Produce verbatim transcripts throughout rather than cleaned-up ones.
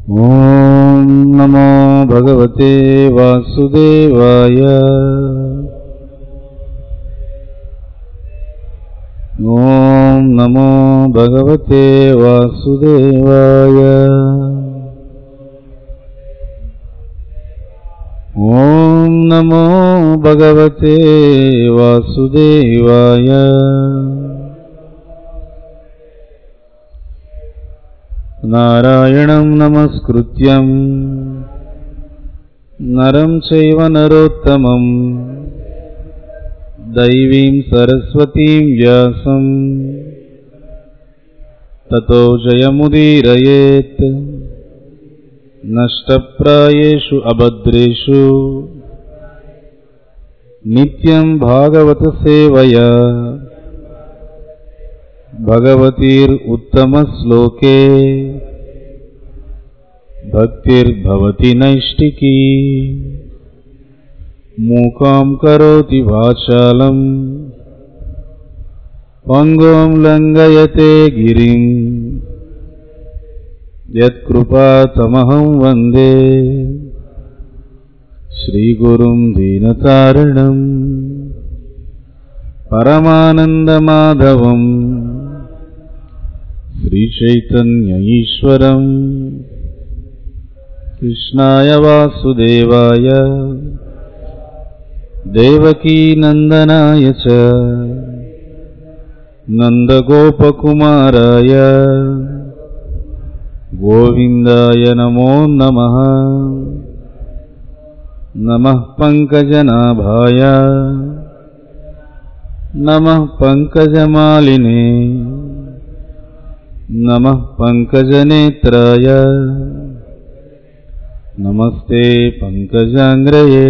ఓం నమో భగవతే వాసుదేవాయ. ఓం నమో భగవతే వాసుదేవాయ. ఓం నమో భగవతే వాసుదేవాయ. నారాయణం నమస్కృత్యం నరం చైవ నరోత్తమం దైవీం సరస్వతీం వ్యాసం తతో జయముదీరయేత్. నష్టప్రాయేషు అభద్రేషు నిత్యం భాగవత సేవయా భగవతీర్ ఉత్తమ శ్లోకే భక్తిర్భవతి నైష్టికీ. మూకాం కరోతి వాచాలం పంగుం లంఘయతే గిరిం యత్కృపాతమహం వందే శ్రీగురుం దీనతారిణం పరమానందమాధవం శ్రీచైతన్య ఈశ్వరం. కృష్ణాయ వాసుదేవాయ దేవకీ నందనాయ చ నందగోపకుమారాయ గోవిందాయ నమో నమః. నమః పంకజనాభాయ నమః పంకజమాలినే నమః పంకజనేత్రాయ నమస్తే పంకజాంగ్రయే.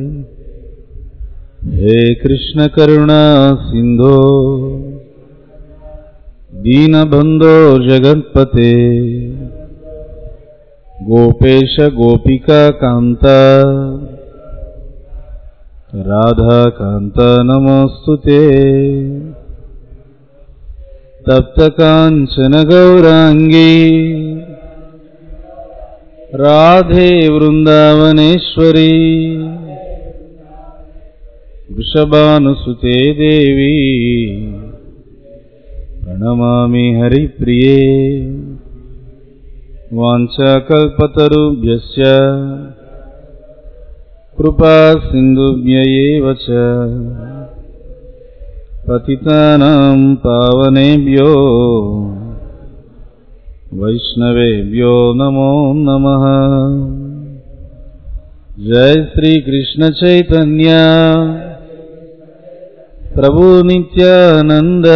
హే కృష్ణ కరుణా సింధో దీనబంధో జగత్పతే గోపేశ గోపికా కాంత రాధాకాంత నమోస్తుతే. తప్త కాంచన గౌరాంగీ రాధే వృందావనేశ్వరీ. వృషభానుసుతే దేవీ ప్రణమామి హరిప్రియే. వాంఛాకల్పతరుభ్యశ్చ కృపా సింధుభ్య ఏవ చ పతితానాం పావనేభ్యో వైష్ణవేభ్యో నమో నమః. జై శ్రీ కృష్ణ చైతన్య ప్రభు నిత్యానంద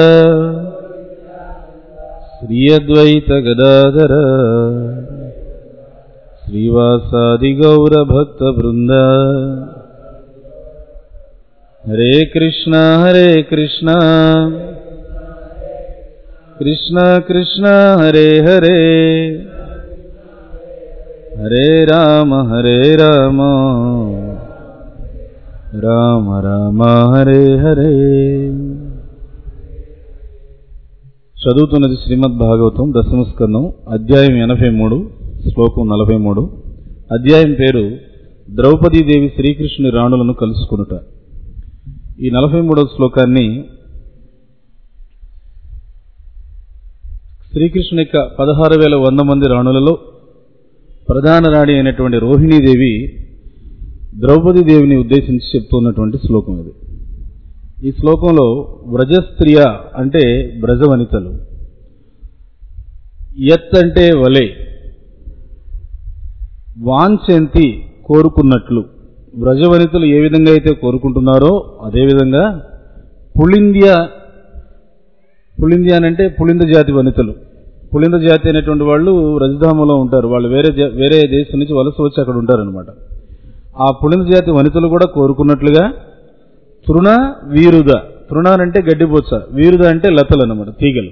శ్రీ అద్వైత గదాధర శ్రీవాసాది గౌర భక్త బృంద. హరే కృష్ణ హరే కృష్ణ కృష్ణ కృష్ణ హరే హరే హరే రామ హరే రామ రామ రామ హరే హరే. చదువుతున్నది శ్రీమద్ భాగవతం దశమ స్కందం అధ్యాయం ఎనభై మూడు శ్లోకం నలభై మూడు. అధ్యాయం పేరు ద్రౌపదీదేవి శ్రీకృష్ణుని రాణులను కలుసుకునుట. ఈ నలభై మూడవ శ్లోకాన్ని శ్రీకృష్ణుని యొక్క పదహారు వేల వంద మంది రాణులలో ప్రధాన రాణి అయినటువంటి రోహిణీదేవి ద్రౌపదీదేవిని ఉద్దేశించి చెప్తున్నటువంటి శ్లోకం ఇది. ఈ శ్లోకంలో వ్రజస్త్రియ అంటే బ్రజవనితలు, యత్ అంటే వలే, వాంఛంతి కోరుకున్నట్లు. వ్రజవనితలు ఏ విధంగా అయితే కోరుకుంటున్నారో అదేవిధంగా పులింద్య పులింద్య అంటే పులింద జాతి వనితలు. పులింద జాతి అనేటువంటి వాళ్ళు వ్రజధామంలో ఉంటారు. వాళ్ళు వేరే వేరే దేశం నుంచి వలస వచ్చి అక్కడ ఉంటారనమాట. ఆ పులింద జాతి వనితలు కూడా కోరుకున్నట్లుగా తృణ వీరుద, తృణ అంటే గడ్డిపోచ, వీరుద అంటే లతలు అనమాట, తీగలు.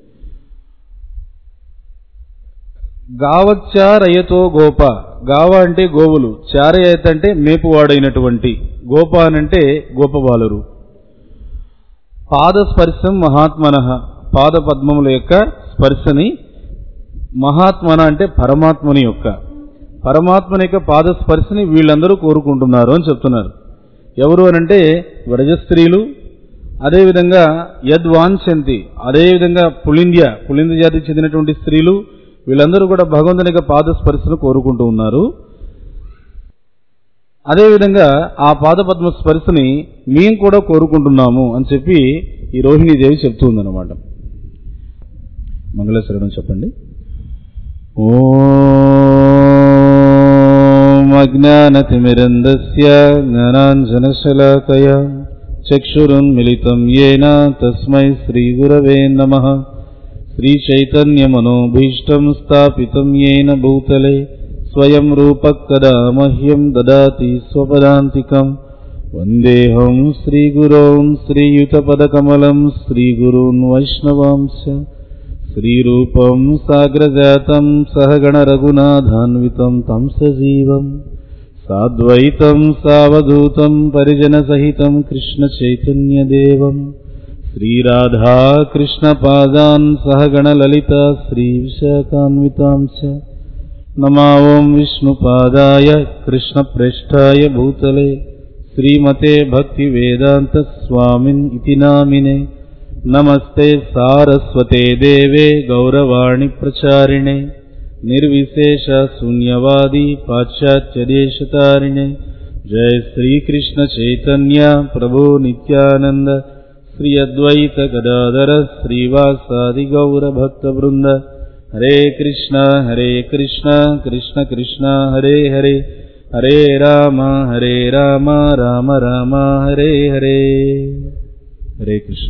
గావచ్చారయతో గోప, గావ అంటే గోవులు, చారయత అంటే మేపువాడైనటువంటి, గోప అనంటే గోపబాలురు. పాదస్పర్శం మహాత్మనః, పాద పద్మముల యొక్క స్పర్శని మహాత్మన అంటే పరమాత్మని యొక్క పరమాత్మని యొక్క పాదస్పర్శని వీళ్ళందరూ కోరుకుంటున్నారు అని చెప్తున్నారు. ఎవరు అనంటే వ్రజ స్త్రీలు, అదేవిధంగా యద్వాంఛంతి, అదేవిధంగా పులింద్య పులింద జాతికి చెందినటువంటి స్త్రీలు, వీళ్ళందరూ కూడా భగవంతుని యొక్క పాదస్పర్శను కోరుకుంటూ ఉన్నారు. అదేవిధంగా ఆ పాదపద్మ స్పర్శని మేము కూడా కోరుకుంటున్నాము అని చెప్పి ఈ రోహిణీదేవి చెప్తుందన్నమాట. మంగళశరణం చెప్పండి. ఓం అజ్ఞానతిమిరంధస్య జ్ఞానాంజనశలాకయా చక్షురున్మిళితం యేన తస్మై శ్రీగురవే నమః. శ్రీచైతన్యమనోభీష్టం స్థాపితం యేన భూతలే స్వయం రూపః కదా మహ్యం దదాతి స్వపదాంతికం. వందేహం శ్రీగురోం శ్రీయుతపదకమలం శ్రీగురూన్ వైష్ణవాంశ శ్రీరూపం సాగ్రజాతం సహగణ రఘునాథాన్వితం తం సజీవం సాద్వైతం సావధూతం పరిజన సహితం కృష్ణ చైతన్యదేవం శ్రీరాధా కృష్ణ పాదాన్ సహగణ లలిత శ్రీ విశాఖాన్వితాంశ. నమా ఓం విష్ణుపాదాయ కృష్ణ ప్రేష్ఠాయ భూతలే శ్రీమతే భక్తి వేదాంత స్వామిన్ ఇతి నామినే. నమస్తే సారస్వతే దేవే గౌరవాణి ప్రచారిణే నిర్విశేష శూన్యవాది పాశ్చాత్య దేశతారిణే. జయ శ్రీకృష్ణ చైతన్య ప్రభు నిత్యానంద శ్రీ అద్వైత గదాధర శ్రీవాసాది గౌర భక్త బృంద. హరే కృష్ణ హరే కృష్ణ కృష్ణ కృష్ణ హరే హరే హరే రామ హరే రామ రామ రామ హరే హరే. హరే కృష్ణ.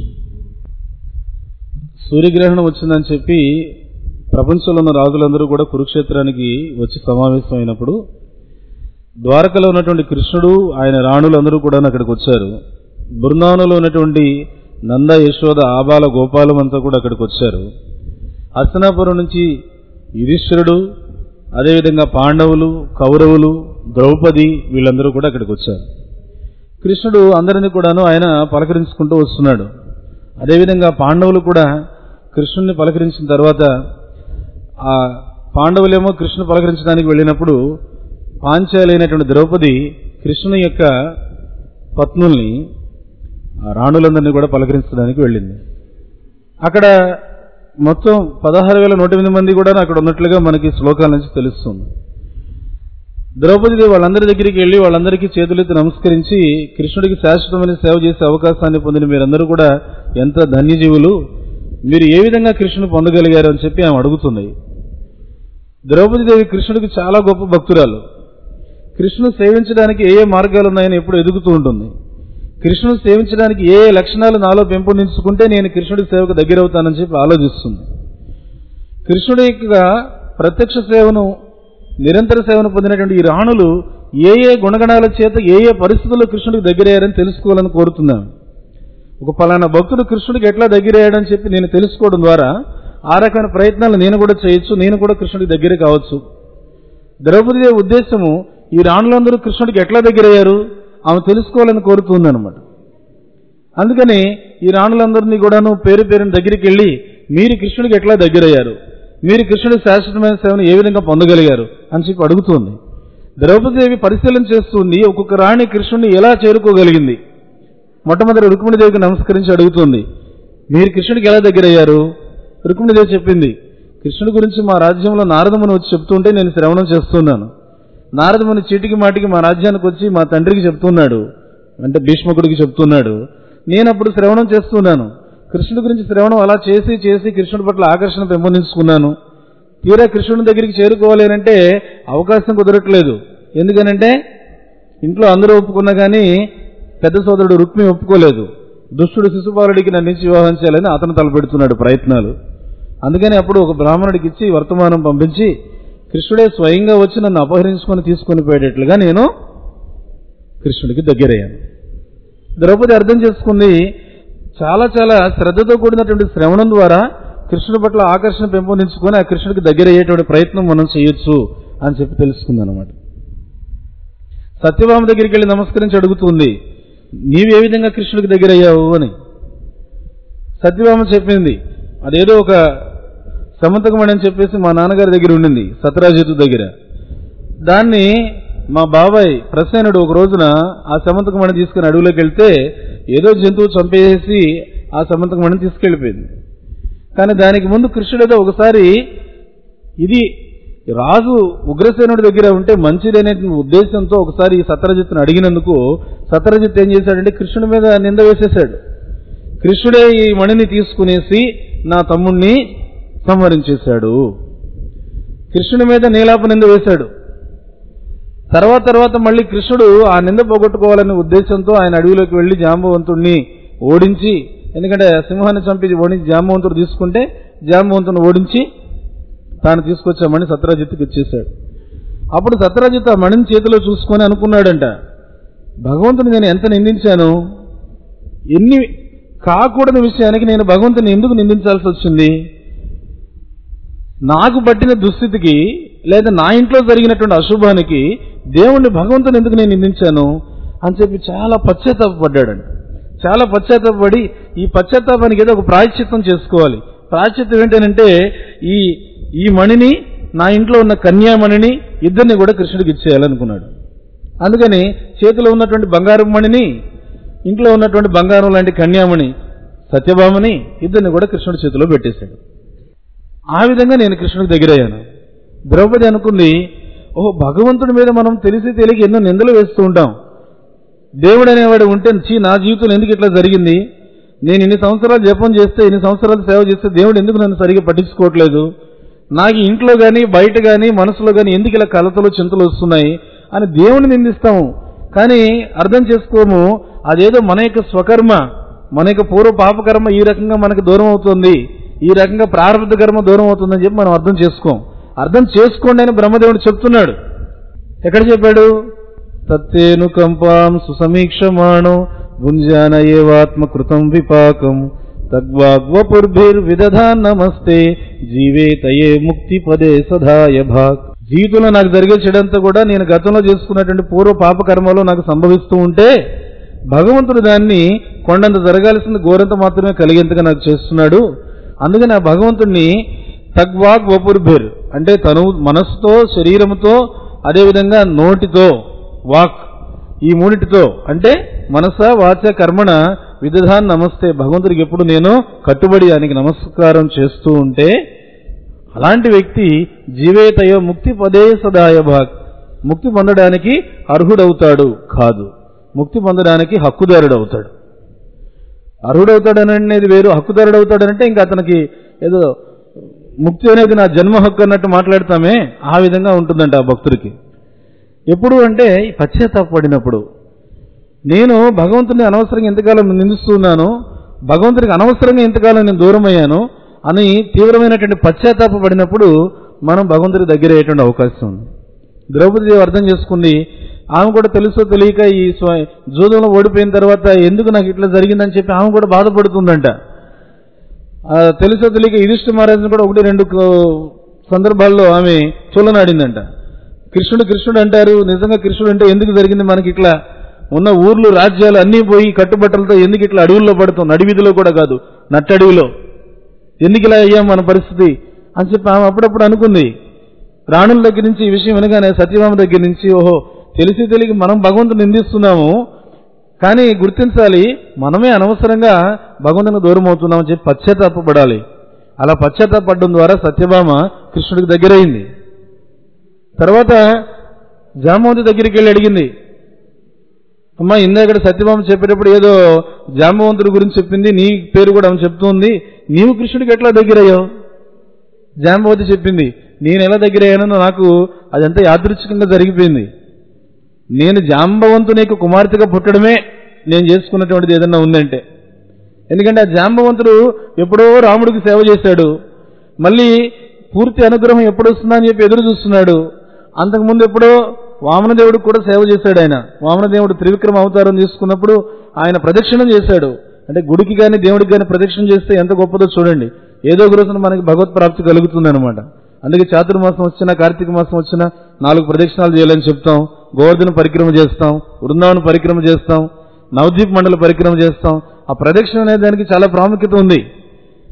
సూర్యగ్రహణం వచ్చిందని చెప్పి ప్రపంచంలో ఉన్న రాజులందరూ కూడా కురుక్షేత్రానికి వచ్చి సమావేశం అయినప్పుడు ద్వారకలో ఉన్నటువంటి కృష్ణుడు ఆయన రాణులందరూ కూడా అక్కడికి వచ్చారు. బృందావనంలో ఉన్నటువంటి నంద యశోద ఆబాల గోపాలం అంతా కూడా అక్కడికి వచ్చారు. హస్తినాపురం నుంచి యుధిష్ఠిరుడు, అదేవిధంగా పాండవులు, కౌరవులు, ద్రౌపది వీళ్ళందరూ కూడా అక్కడికి వచ్చారు. కృష్ణుడు అందరినీ కూడాను ఆయన పలకరించుకుంటూ వస్తున్నాడు. అదేవిధంగా పాండవులు కూడా కృష్ణుడిని పలకరించిన తర్వాత ఆ పాండవులేమో కృష్ణుని పలకరించడానికి వెళ్ళినప్పుడు పాంచాలి అయినటువంటి ద్రౌపది కృష్ణుని యొక్క పత్నుల్ని ఆ రాణులందరినీ కూడా పలకరించడానికి వెళ్ళింది. అక్కడ మొత్తం పదహారు వేల నూట ఎనిమిది మంది కూడా అక్కడ ఉన్నట్లుగా మనకి శ్లోకాల నుంచి తెలుస్తుంది. ద్రౌపది వాళ్ళందరి దగ్గరికి వెళ్ళి వాళ్ళందరికీ చేతులెత్తి నమస్కరించి కృష్ణుడికి శాశ్వతమైన సేవ చేసే అవకాశాన్ని పొందిన మీరందరూ కూడా ఎంత ధన్యజీవులు, మీరు ఏ విధంగా కృష్ణుని పొందగలిగారు అని చెప్పి ఆమె అడుగుతుంది. ద్రౌపదీదేవి కృష్ణుడికి చాలా గొప్ప భక్తురాలు. కృష్ణుని సేవించడానికి ఏ ఏ మార్గాలు ఉన్నాయని ఎప్పుడు ఎదుగుతూ ఉంటుంది. కృష్ణుని సేవించడానికి ఏ ఏ లక్షణాలు నాలో పెంపొందించుకుంటే నేను కృష్ణుడి సేవకు దగ్గర అవుతానని చెప్పి ఆలోచిస్తుంది. కృష్ణుడి యొక్క ప్రత్యక్ష సేవను నిరంతర సేవను పొందినటువంటి ఈ రాణులు ఏ ఏ గుణగణాల చేత ఏ ఏ పరిస్థితుల్లో కృష్ణుడికి దగ్గరయ్యారని తెలుసుకోవాలని కోరుతున్నాను. ఒక పలానా భక్తుడు కృష్ణుడికి ఎట్లా దగ్గరయ్యాడని చెప్పి నేను తెలుసుకోవడం ద్వారా ఆ రకమైన ప్రయత్నాలు నేను కూడా చేయొచ్చు, నేను కూడా కృష్ణుడికి దగ్గర కావచ్చు. ద్రౌపది ఉద్దేశము ఈ రాణులందరూ కృష్ణుడికి ఎట్లా దగ్గరయ్యారు ఆమె తెలుసుకోవాలని కోరుతుందన్నమాట. అందుకని ఈ రాణులందరినీ కూడాను పేరు పేరుని దగ్గరికి వెళ్ళి మీరు కృష్ణుడికి ఎట్లా దగ్గరయ్యారు, మీరు కృష్ణుడి శాశ్వతమైన సేవను ఏ విధంగా పొందగలిగారు అని చెప్పి అడుగుతుంది. ద్రౌపదీదేవి పరిశీలన చేస్తుంది ఒక్కొక్క రాణి కృష్ణుడిని ఎలా చేరుకోగలిగింది. మొట్టమొదటి రుక్మిణీదేవికి నమస్కరించి అడుగుతుంది, మీరు కృష్ణుడికి ఎలా దగ్గరయ్యారు? రుక్మిణీదేవి చెప్పింది, కృష్ణుడి గురించి మా రాజ్యంలో నారదముని వచ్చి చెప్తుంటే నేను శ్రవణం చేస్తున్నాను. నారదముని చీటికి మాటికి మా రాజ్యానికి వచ్చి మా తండ్రికి చెప్తున్నాడు, అంటే భీష్మకుడికి చెప్తున్నాడు. నేను అప్పుడు శ్రవణం చేస్తున్నాను. కృష్ణుడి గురించి శ్రవణం అలా చేసి చేసి కృష్ణుడి పట్ల ఆకర్షణ పెంపొందించుకున్నాను. తీరా కృష్ణుడి దగ్గరికి చేరుకోవాలి అంటే అవకాశం కుదరట్లేదు. ఎందుకనంటే ఇంట్లో అందరూ ఒప్పుకున్నా కానీ పెద్ద సోదరుడు రుక్మి ఒప్పుకోలేదు. దుష్టుడు శిశుపాలుడికి నన్ను ఇచ్చి వివాహం చేయాలని అతను తలపెడుతున్నాడు ప్రయత్నాలు. అందుకని అప్పుడు ఒక బ్రాహ్మణుడికి ఇచ్చి వర్తమానం పంపించి కృష్ణుడే స్వయంగా వచ్చి నన్ను అపహరించుకొని తీసుకొని పోయేటట్లుగా నేను కృష్ణుడికి దగ్గరయ్యాను. ద్రౌపది అర్థం చేసుకుంది, చాలా చాలా శ్రద్ధతో కూడినటువంటి శ్రవణం ద్వారా కృష్ణుడి పట్ల ఆకర్షణ పెంపొందించుకొని ఆ కృష్ణుడికి దగ్గర అయ్యేటువంటి ప్రయత్నం మనం చేయొచ్చు అని చెప్పి తెలుసుకుంది అనమాట. సత్యభామ దగ్గరికి వెళ్ళి నమస్కరించి అడుగుతుంది, నీవే విధంగా కృష్ణుడికి దగ్గర అయ్యావు అని. సత్యభామ చెప్పింది, అదేదో ఒక సమంతకమణి అని చెప్పేసి మా నాన్నగారి దగ్గర ఉండింది, సత్రాజితు దగ్గర. దాన్ని మా బాబాయ్ ప్రసేనుడు ఒక రోజున ఆ సమంతకమణి తీసుకుని అడవిలోకి వెళ్తే ఏదో జంతువు చంపేసి ఆ సమంతకమణిని తీసుకెళ్లిపోయింది. కానీ దానికి ముందు కృష్ణుడు ఒకసారి ఇది రాజు ఉగ్రసేనుడి దగ్గర ఉంటే మంచిదనే ఉద్దేశంతో ఒకసారి ఈ సత్రజిత్తును అడిగినందుకు సత్రజిత్ ఏం చేశాడంటే కృష్ణుడి మీద నింద వేసేశాడు. కృష్ణుడే ఈ మణిని తీసుకునేసి నా తమ్ముణ్ణి సంహరించేశాడు. కృష్ణుడి మీద నీలాప నింద వేశాడు. తర్వాత తర్వాత మళ్ళీ కృష్ణుడు ఆ నింద పోగొట్టుకోవాలనే ఉద్దేశంతో ఆయన అడవిలోకి వెళ్లి జాంబవంతుడిని ఓడించి, ఎందుకంటే సింహాన్ని చంపి ఓడించి జాంబవంతుడు తీసుకుంటే జాంబవంతుని ఓడించి తాను తీసుకొచ్చే మణి సత్రాజిత్తుకి ఇచ్చేశాడు. అప్పుడు సత్రాజిత్ ఆ మణిని చేతిలో చూసుకొని అనుకున్నాడంట, భగవంతుని నేను ఎంత నిందించాను, ఎన్ని కాకూడని విషయానికి నేను భగవంతుని ఎందుకు నిందించాల్సి వచ్చింది, నాకు పట్టిన దుస్థితికి లేదా నా ఇంట్లో జరిగినటువంటి అశుభానికి దేవుణ్ణి భగవంతుని ఎందుకు నేను నిందించాను అని చెప్పి చాలా పశ్చాత్తాపడ్డాడండి. చాలా పశ్చాత్తాపడి ఈ పశ్చాత్తాపానికి ఏదో ఒక ప్రాయశ్చిత్తం చేసుకోవాలి. ప్రాయశ్చిత్తం ఏంటంటే ఈ ఈ మణిని నా ఇంట్లో ఉన్న కన్యామణిని ఇద్దరిని కూడా కృష్ణుడికి ఇచ్చేయాలనుకున్నాడు. అందుకని చేతిలో ఉన్నటువంటి బంగారం మణిని, ఇంట్లో ఉన్నటువంటి బంగారం లాంటి కన్యామణి సత్యభామని ఇద్దరిని కూడా కృష్ణుడి చేతిలో పెట్టేశాడు. ఆ విధంగా నేను కృష్ణుడికి దగ్గరయ్యాను. ద్రౌపది అనుకుంది, ఓహో భగవంతుడి మీద మనం తెలిసి తెలియక ఎన్నో నిందలు వేస్తూ ఉంటాం. దేవుడు అనేవాడు ఉంటే చీ నా జీవితం ఎందుకు ఇట్లా జరిగింది, నేను ఇన్ని సంవత్సరాలు జపం చేస్తే ఇన్ని సంవత్సరాలు సేవ చేస్తే దేవుడు ఎందుకు నన్ను సరిగ్గా పట్టించుకోవట్లేదు, నాకు ఇంట్లో కానీ బయట కానీ మనసులో కానీ ఎందుకు ఇలా కలతలు చింతలు వస్తున్నాయి అని దేవుని నిందిస్తాము. కానీ అర్థం చేసుకోము అదేదో మన యొక్క స్వకర్మ, మన యొక్క పూర్వ పాపకర్మ ఈ రకంగా మనకు దూరం అవుతుంది, ఈ రకంగా ప్రారంభ కర్మ దూరం అవుతుందని చెప్పి మనం అర్థం చేసుకోం. అర్థం చేసుకోండి అని బ్రహ్మదేవుడు చెప్తున్నాడు. ఎక్కడ చెప్పాడు? తత్తేను కంపాం సుసమీక్షమాణో భుంజాన ఏవాత్మ కృతం విపాకం తగ్వాగ్వపుర్భిర్ విదధాన్ నమస్తే జీవేతయే ముక్తి పదే సదాయ భాగ్. జీవితంలో నాకు జరిగే చెడంతా కూడా నేను గతంలో చేసుకున్నటువంటి పూర్వ పాపకర్మలో నాకు సంభవిస్తూ ఉంటే భగవంతుడు దాన్ని కొండంత జరగాల్సిన ఘోరంత మాత్రమే కలిగేంతగా నాకు చేస్తున్నాడు. అందుకని ఆ భగవంతుడిని తగ్వాగ్ వపుర్భిర్ అంటే తను మనస్సుతో శరీరంతో అదేవిధంగా నోటితో వాక్ ఈ మూడిటితో అంటే మనస వాచ కర్మణ విదధాన్ నమస్తే భగవంతుడికి ఎప్పుడు నేను కట్టుబడి ఆయనకి నమస్కారం చేస్తూ ఉంటే అలాంటి వ్యక్తి జీవేతయో ముక్తి పదే సదాయ భాగ్ ముక్తి పొందడానికి అర్హుడవుతాడు కాదు, ముక్తి పొందడానికి హక్కుదారుడు అవుతాడు. అర్హుడవుతాడనేది వేరు, హక్కుదారుడు అవుతాడనంటే ఇంకా అతనికి ఏదో ముక్తి అనేది నా జన్మ హక్కు అన్నట్టు మాట్లాడతామే ఆ విధంగా ఉంటుందంట ఆ భక్తుడికి. ఎప్పుడు అంటే పశ్చాత్తాపడినప్పుడు, నేను భగవంతుని అనవసరంగా ఎంతకాలం నిందిస్తున్నాను, భగవంతుడికి అనవసరంగా ఎంతకాలం నేను దూరం అయ్యాను అని తీవ్రమైనటువంటి పశ్చాత్తాపడినప్పుడు మనం భగవంతుడి దగ్గర అయ్యేటువంటి అవకాశం ఉంది. ద్రౌపది అర్థం చేసుకుంది, ఆమె కూడా తెలుసో తెలియక ఈ జూదంలో ఓడిపోయిన తర్వాత ఎందుకు నాకు ఇట్లా జరిగిందని చెప్పి ఆమె కూడా బాధపడుతుందంట. తెలుసో తెలియక యుధిష్ఠిర మహారాజును కూడా ఒకటి రెండు సందర్భాల్లో ఆమె చూలనాడిందంట. కృష్ణుడు కృష్ణుడు అంటారు, నిజంగా కృష్ణుడు అంటే ఎందుకు జరిగింది మనకి ఇట్లా, ఉన్న ఊర్లు రాజ్యాలు అన్నీ పోయి కట్టుబట్టలతో ఎందుకు ఇట్లా అడవుల్లో పడుతుంది, అడవిదిలో కూడా కాదు నట్టడవిలో ఎందుకు ఇలా అయ్యాం మన పరిస్థితి అని చెప్పి ఆమె అప్పుడప్పుడు అనుకుంది. రాణుల దగ్గర నుంచి ఈ విషయం వినగానే సత్యభామ దగ్గర నుంచి ఓహో తెలిసి తెలియక మనం భగవంతుని నిందిస్తున్నాము, కానీ గుర్తించాలి మనమే అనవసరంగా భగవంతునికి దూరం అవుతున్నామని చెప్పి పశ్చాత్తాపడాలి. అలా పశ్చాత్తాపడడం ద్వారా సత్యభామ కృష్ణుడికి దగ్గరైంది. తర్వాత జాంబవంతి దగ్గరికి వెళ్ళి అడిగింది, అమ్మా ఇందాక సత్యభామ చెప్పేటప్పుడు ఏదో జాంబవంతుడి గురించి చెప్పింది, నీ పేరు కూడా ఆమె చెప్తుంది, నీవు కృష్ణుడికి ఎట్లా దగ్గరయ్యావు? జాంబవతి చెప్పింది, నేను ఎలా దగ్గరయ్యానో నాకు అదంతా యాదృచ్ఛికంగా జరిగిపోయింది. నేను జాంబవంతుని యొక్క కుమార్తెగా పుట్టడమే నేను చేసుకున్నటువంటిది ఏదన్నా ఉందంటే, ఎందుకంటే ఆ జాంబవంతుడు ఎప్పుడో రాముడికి సేవ చేశాడు, మళ్ళీ పూర్తి అనుగ్రహం ఎప్పుడు వస్తుందా అని చెప్పి ఎదురు చూస్తున్నాడు. అంతకుముందు ఎప్పుడో వామనదేవుడికి కూడా సేవ చేశాడు. ఆయన వామనదేవుడు త్రివిక్రమ అవతారం తీసుకున్నప్పుడు ఆయన ప్రదక్షిణం చేశాడు. అంటే గుడికి కానీ దేవుడికి కానీ ప్రదక్షిణ చేస్తే ఎంత గొప్పదో చూడండి. ఏదో ఒక రోజున మనకి భగవత్ ప్రాప్తి కలుగుతుంది అనమాట. అందుకే చాతుర్మాసం వచ్చినా కార్తీక మాసం వచ్చినా నాలుగు ప్రదక్షిణాలు చేయాలని చెప్తాం, గోవర్ధన పరిక్రమ చేస్తాం, వృందావన పరిక్రమ చేస్తాం, నవద్వీప్ మండల పరిక్రమ చేస్తాం. ఆ ప్రదక్షిణ అనే దానికి చాలా ప్రాముఖ్యత ఉంది.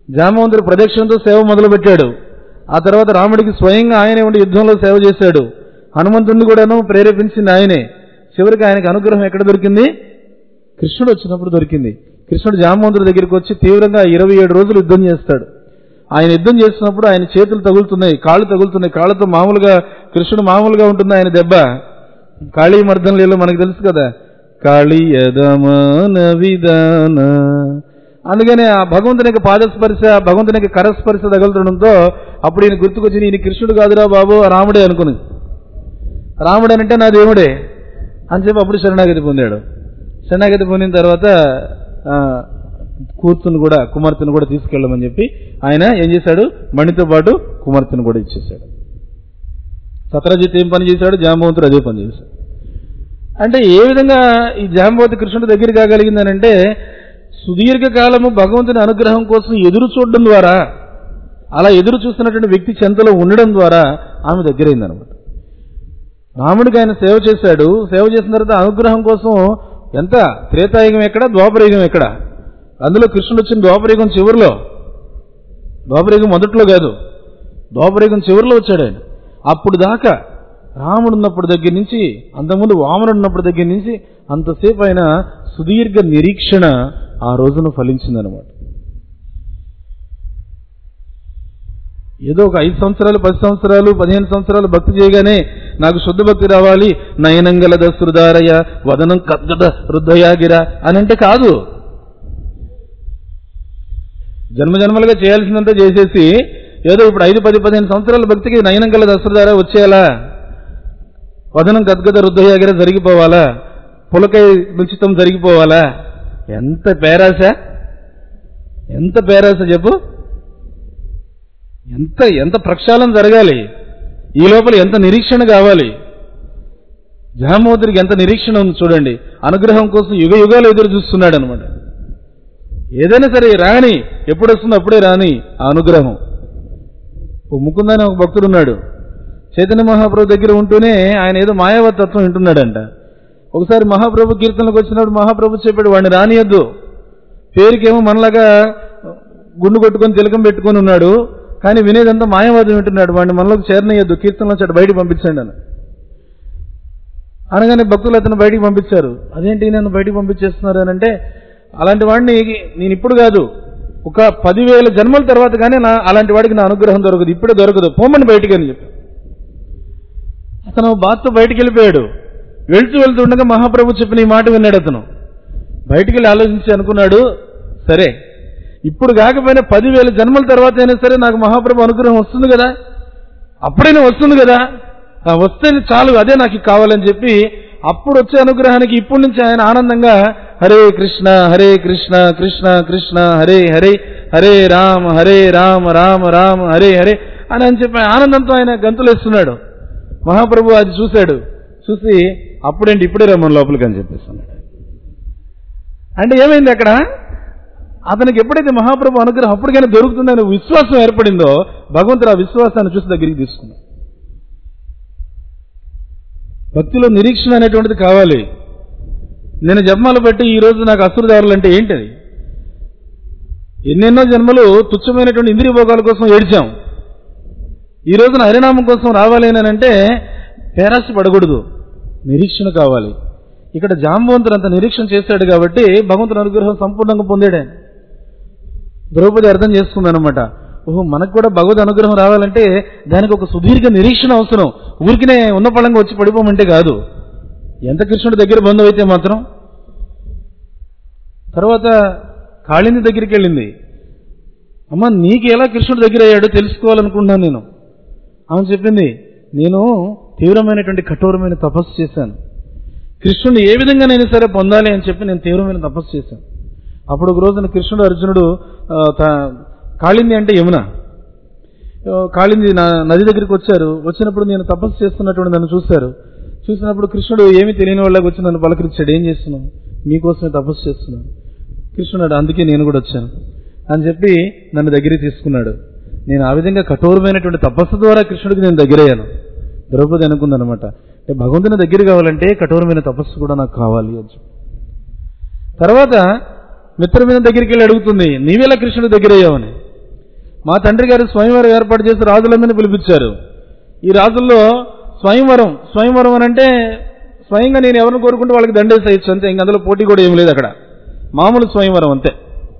జాంబవంతుడు ప్రదక్షిణతో సేవ మొదలుపెట్టాడు. ఆ తర్వాత రాముడికి స్వయంగా ఆయనే ఉండి యుద్ధంలో సేవ చేశాడు. హనుమంతుడిని కూడాను ప్రేరేపించింది ఆయనే. చివరికి ఆయనకు అనుగ్రహం ఎక్కడ దొరికింది? కృష్ణుడు వచ్చినప్పుడు దొరికింది. కృష్ణుడు జాంబవంతుడి దగ్గరికి వచ్చి తీవ్రంగా ఇరవై ఏడు రోజులు యుద్ధం చేస్తాడు. ఆయన యుద్ధం చేస్తున్నప్పుడు ఆయన చేతులు తగులుతున్నాయి, కాళ్ళు తగులుతున్నాయి. కాళ్ళతో మామూలుగా కృష్ణుడు మామూలుగా ఉంటుంది ఆయన దెబ్బ. కాళీ మర్దన లీల మనకు తెలుసు కదా, కాళీ యదమాన విధాన. అందుకనే ఆ భగవంతుని యొక్క పాదస్పర్శ, భగవంతుని యొక్క కరస్పర్శ తగులుతుండడంతో అప్పుడు ఈయన గుర్తుకొచ్చి ఈయన కృష్ణుడు కాదురా బాబు, రాముడే అనుకుని. రాముడు అంటే నా దేవుడే అని చెప్పి అప్పుడు శరణాగతి పొందాడు. శరణాగతి పొందిన తర్వాత కూతురుని కూడా, కుమార్తెను కూడా తీసుకెళ్ళమని చెప్పి ఆయన ఏం చేశాడు? మణితో పాటు కుమార్తెను కూడా ఇచ్చేశాడు. సత్రజిత్ ఏం పని చేశాడు? జాంబవంతుడు అదే పని చేశాడు. అంటే ఏ విధంగా ఈ జాంబవతి కృష్ణుడి దగ్గర కాగలిగిందనంటే, సుదీర్ఘకాలము భగవంతుని అనుగ్రహం కోసం ఎదురు చూడడం ద్వారా, అలా ఎదురు చూస్తున్నటువంటి వ్యక్తి చెంతలో ఉండడం ద్వారా ఆమె దగ్గరైందనమాట. రాముడికి ఆయన సేవ చేశాడు. సేవ చేసిన తర్వాత అనుగ్రహం కోసం ఎంత త్రేతాయుగం ఎక్కడ, ద్వాపరయుగం ఎక్కడ? అందులో కృష్ణుడు వచ్చిన ద్వాపరయుగం చివరిలో, ద్వాపరయుగం మొదట్లో కాదు, ద్వాపరయుగం చివరిలో వచ్చాడు ఆయన. అప్పుడు దాకా రాముడు ఉన్నప్పుడు దగ్గర నుంచి, అంతకుముందు వామనుడు ఉన్నప్పుడు దగ్గర నుంచి అంతసేపు ఆయన సుదీర్ఘ నిరీక్షణ ఆ రోజున ఫలించిందనమాట. ఏదో ఒక ఐదు సంవత్సరాలు, పది సంవత్సరాలు, పదిహేను సంవత్సరాలు భక్తి చేయగానే నాకు శుద్ధ భక్తి రావాలి, నయనంగల దశృదారయ వదనం కద్గద హృదయాగిర అని అంటే కాదు. జన్మ జన్మలుగా చేయాల్సిందంతా చేసేసి ఏదో ఇప్పుడు ఐదు పది పదిహేను సంవత్సరాల భక్తికి నయనంగల దశృదార వచ్చేయాలా, వదనం గద్గద హృదయాగిర జరిగిపోవాలా, పులకై రుచితం జరిగిపోవాలా? ఎంత పేరాశ, ఎంత పేరాశ చెప్పు. ఎంత ఎంత ప్రక్షాళన జరగాలి, ఈ లోపల ఎంత నిరీక్షణ కావాలి. జాంబవంతుడికి ఎంత నిరీక్షణ ఉంది చూడండి. అనుగ్రహం కోసం యుగ యుగాలు ఎదురు చూస్తున్నాడు అనమాట. ఏదైనా సరే రాని, ఎప్పుడు వస్తుందో అప్పుడే రాని ఆ అనుగ్రహం. ఓ ముకుందని ఒక భక్తుడు ఉన్నాడు. చైతన్య మహాప్రభు దగ్గర ఉంటూనే ఆయన ఏదో మాయావతి తత్వం వింటున్నాడంట. ఒకసారి మహాప్రభు కీర్తనలకు వచ్చినప్పుడు మహాప్రభు చెప్పాడు, వాడిని రానియద్దు, పేరుకేమో మనలాగా గుండు కొట్టుకొని తిలకం పెట్టుకొని ఉన్నాడు, కానీ వినేదంతా మాయావాదం వింటున్నాడు, వాడిని మనలోకి చేరనయ్యద్దు, కీర్తనలో చెడు బయటికి పంపించండి అని అనగానే భక్తులు అతను బయటికి పంపించారు. అదేంటి నన్ను బయటికి పంపించేస్తున్నారు అని అంటే, అలాంటి వాడిని నేను ఇప్పుడు కాదు, ఒక పదివేల జన్మల తర్వాత కానీ నా అలాంటి వాడికి నా అనుగ్రహం దొరకదు, ఇప్పుడే దొరకదు, పోమని బయటికి అని చెప్పి అతను బాత్తో బయటికి వెళ్ళిపోయాడు. వెళ్తూ వెళ్తూ ఉండగా మహాప్రభు చెప్పిన ఈ మాట విన్నాడు. అతను బయటికి వెళ్ళి ఆలోచించి అనుకున్నాడు, సరే ఇప్పుడు కాకపోయినా పదివేల జన్మల తర్వాత అయినా సరే నాకు మహాప్రభు అనుగ్రహం వస్తుంది కదా, అప్పుడైనా వస్తుంది కదా, వస్తే చాలు, అదే నాకు కావాలని చెప్పి అప్పుడు వచ్చే అనుగ్రహానికి ఇప్పటి నుంచి ఆయన ఆనందంగా హరే కృష్ణ హరే కృష్ణ కృష్ణ కృష్ణ హరే హరే హరే రామ హరే రామ రామ రామ హరే హరే అని అని చెప్పి ఆనందంతో ఆయన గంతులేస్తున్నాడు. మహాప్రభు అది చూశాడు. చూసి అప్పుడేంటి ఇప్పుడే రమ్మని లోపలికి అని చెప్పేస్తున్నాడు. అంటే ఏమైంది అక్కడ? అతనికి ఎప్పుడైతే మహాప్రభు అనుగ్రహం అప్పటికైనా దొరుకుతుందని విశ్వాసం ఏర్పడిందో, భగవంతుడు ఆ విశ్వాసాన్ని చూసి దగ్గరికి తీసుకున్నాడు. భక్తిలో నిరీక్షణ అనేటువంటిది కావాలి. నేను జన్మలు బట్టి ఈ రోజు నాకు అసురదారులు అంటే ఏంటది? ఎన్నెన్నో జన్మలు తుచ్చమైనటువంటి ఇంద్రియ భోగాల కోసం ఏడ్చాం. ఈ రోజున హరినామం కోసం రావాలి అని అంటే పేరాశ పడకూడదు, నిరీక్షణ కావాలి. ఇక్కడ జాంబవంతుడు అంత నిరీక్షణ చేశాడు కాబట్టి భగవంతుని అనుగ్రహం సంపూర్ణంగా పొందాడే. ద్రౌపది అర్థం చేసుకుందనమాట, ఓహో మనకు కూడా భగవద్ అనుగ్రహం రావాలంటే దానికి ఒక సుదీర్ఘ నిరీక్షణ అవసరం, ఊరికినే ఉన్న పళంగా వచ్చి పడిపోమంటే కాదు. ఎంత కృష్ణుడి దగ్గర బంధువు అయితే మాత్రం. తర్వాత కాళింది దగ్గరికి వెళ్ళింది. అమ్మ నీకు ఎలా కృష్ణుడి దగ్గర అయ్యాడో తెలుసుకోవాలనుకుంటున్నాను నేను. ఆమె చెప్పింది, నేను తీవ్రమైనటువంటి కఠోరమైన తపస్సు చేశాను, కృష్ణుడిని ఏ విధంగానైనా సరే పొందాలి అని చెప్పి నేను తీవ్రమైన తపస్సు చేశాను. అప్పుడు ఒక రోజున కృష్ణుడు అర్జునుడు కాళింది అంటే యమున, కాళింది నది దగ్గరికి వచ్చారు. వచ్చినప్పుడు నేను తపస్సు చేస్తున్నటువంటి నన్ను చూశారు. చూసినప్పుడు కృష్ణుడు ఏమీ తెలియని వాళ్ళకి వచ్చి నన్ను పలకరించాడు, ఏం చేస్తున్నావు? మీకోసమే తపస్సు చేస్తున్నాను. కృష్ణుడు అందుకే నేను కూడా వచ్చాను అని చెప్పి నన్ను దగ్గరికి తీసుకున్నాడు. నేను ఆ విధంగా కఠోరమైనటువంటి తపస్సు ద్వారా కృష్ణుడికి నేను దగ్గరయ్యాను. ద్రౌపది అనుకుందనమాట, అంటే భగవంతుని దగ్గర కావాలంటే కఠోరమైన తపస్సు కూడా నాకు కావాలి అని చెప్పి. తర్వాత మిత్రమైన దగ్గరికి వెళ్ళి అడుగుతుంది, నీవేలా కృష్ణుడి దగ్గర అయ్యావని. మా తండ్రి గారు స్వయంవరం ఏర్పాటు చేసి రాజులందరినీ పిలిపించారు. ఈ రాజుల్లో స్వయంవరం స్వయంవరం అని అంటే స్వయంగా నేను ఎవరిని కోరుకుంటే వాళ్ళకి దండేసేయచ్చు అంతే, ఇంక అందులో పోటీ కూడా ఏం లేదు అక్కడ, మామూలు స్వయంవరం అంతే.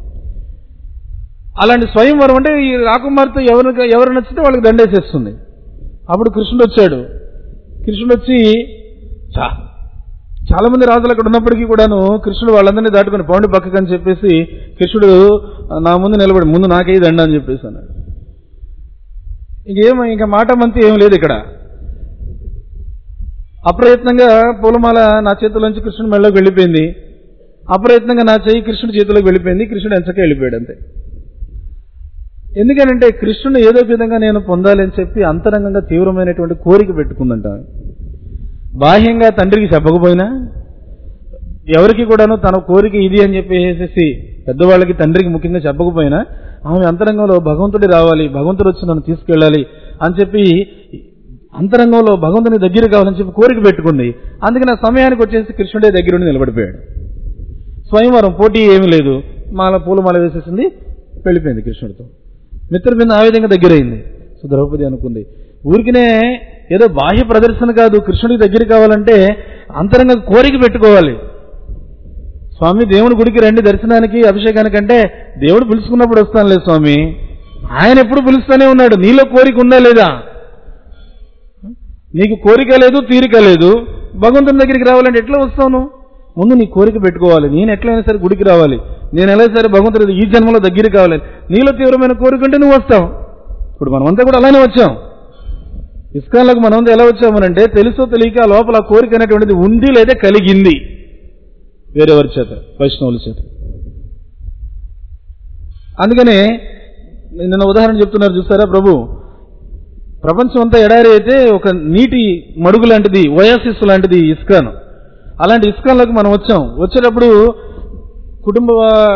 అలాంటి స్వయంవరం అంటే ఈ రాకుమార్తె ఎవరు ఎవరు నచ్చితే వాళ్ళకి దండేసేస్తుంది. అప్పుడు కృష్ణుడు వచ్చాడు. కృష్ణుడు వచ్చి చా చాలా మంది రాజులు అక్కడ ఉన్నప్పటికీ కూడాను కృష్ణుడు వాళ్ళందరినీ దాటుకుని పౌండి పక్కకు అని చెప్పేసి కృష్ణుడు నా ముందు నిలబడి ముందు నాకే దండ అని చెప్పేసి అన్నాడు. ఇంకేం ఇంకా మాట మంతి ఏం లేదు ఇక్కడ. అప్రయత్నంగా పూలమాల నా చేతిలోంచి కృష్ణుడు మెళ్ళలోకి వెళ్ళిపోయింది. అప్రయత్నంగా నా చెయ్యి కృష్ణుడి చేతిలోకి వెళ్ళిపోయింది. కృష్ణుడు ఎంచకే వెళ్ళిపోయాడు అంతే. ఎందుకనంటే కృష్ణుడు ఏదో విధంగా నేను పొందాలి అని చెప్పి అంతరంగంగా తీవ్రమైనటువంటి కోరిక పెట్టుకుందంట. బాహ్యంగా తండ్రికి చెప్పకపోయినా ఎవరికి కూడాను తన కోరిక ఇది అని చెప్పేసి పెద్దవాళ్ళకి తండ్రికి ముఖ్యంగా చెప్పకపోయినా ఆమె అంతరంగంలో భగవంతుడి రావాలి, భగవంతుడు వచ్చి నన్ను తీసుకెళ్ళాలి అని చెప్పి అంతరంగంలో భగవంతుని దగ్గర కావాలని చెప్పి కోరిక పెట్టుకుంది. అందుకని ఆ సమయానికి వచ్చేసి కృష్ణుడే దగ్గరుండి నిలబడిపోయాడు. స్వయంవరం పోటీ ఏమీ లేదు, మాల పూలమాల వేసేసింది, వెళ్ళిపోయింది కృష్ణుడితో. మిత్రబిందు ఆ విధంగా దగ్గరైంది. సో ద్రౌపది అనుకుంది ఊరికినే ఏదో బాహ్య ప్రదర్శన కాదు, కృష్ణుడికి దగ్గర కావాలంటే అంతరంగ కోరిక పెట్టుకోవాలి. స్వామి దేవుడి గుడికి రండి దర్శనానికి అభిషేకానికంటే దేవుడు పిలుచుకున్నప్పుడు వస్తానులే స్వామి, ఆయన ఎప్పుడు పిలుస్తూనే ఉన్నాడు. నీలో కోరిక ఉందా లేదా? నీకు కోరిక లేదు, తీరిక లేదు, భగవంతుని దగ్గరికి రావాలంటే ఎట్లా వస్తాను? ముందు నీ కోరిక పెట్టుకోవాలి. నేను ఎట్లయినా సరే గుడికి రావాలి, నేను ఎలా సరే భగవంతుడు ఈ జన్మలో దగ్గర కావాలి, నీలో తీవ్రమైన కోరిక ఉంటే నువ్వు వస్తావు. ఇప్పుడు మనమంతా కూడా అలానే వచ్చాం. ఇస్కాన్లకు మనమంతా ఎలా వచ్చామనంటే తెలుసో తెలియక లోపల ఆ కోరిక అనేటువంటిది ఉంది లేదా కలిగింది వేరేవారి చేత, వైష్ణవుల చేత. అందుకనే నిన్న ఉదాహరణ చెప్తున్నారు చూసారా ప్రభు, ప్రపంచం అంతా ఎడారి అయితే ఒక నీటి మడుగు లాంటిది, ఓయాసిస్ లాంటిది ఇస్కాన్. అలాంటి ఇస్కాన్లకు మనం వచ్చాం. వచ్చేటప్పుడు కుటుంబ